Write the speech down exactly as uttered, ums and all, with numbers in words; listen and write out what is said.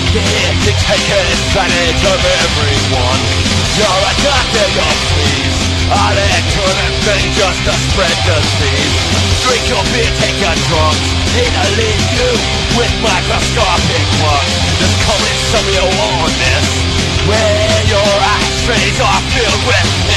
They take advantage of everyone. You're a doctor, you're please. All that good and thing just to spread disease. Drink your beer, take your drugs. It'll leave you with microscopic bugs. Just come in some of your wellness, where your ashtrays are filled with